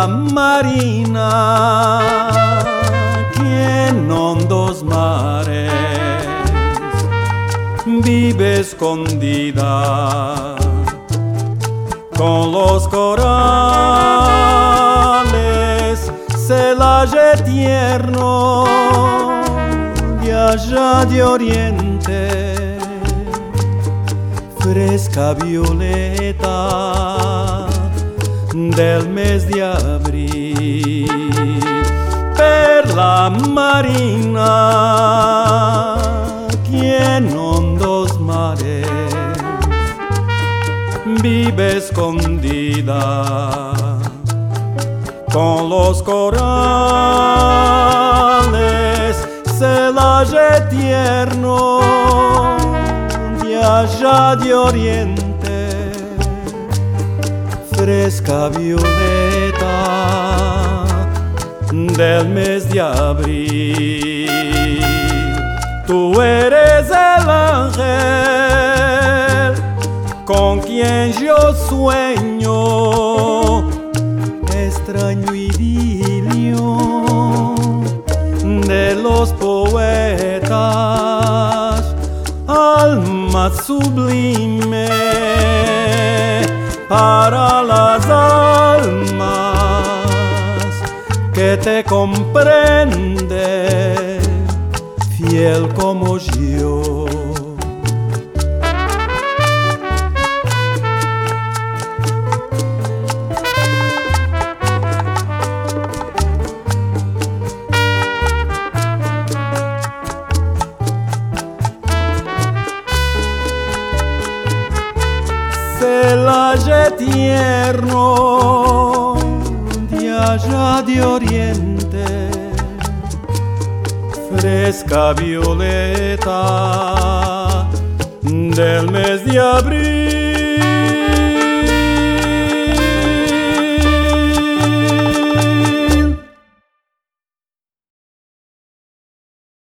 perla marina que en hondos mares vive escondida con los corales, celaje tierno de allá de oriente, fresca violeta del mes de abril, perla marina que en hondos mares vive escondida con los corales, celaje tierno de allá de oriente, fresca violeta del mes de abril. Tú eres el ángel con quien yo sueño, extraño idilio de los poetas, alma sublime para las almas que te comprenden, fiel como yo. Celaje tierno de allá de oriente, fresca violeta del mes de abril.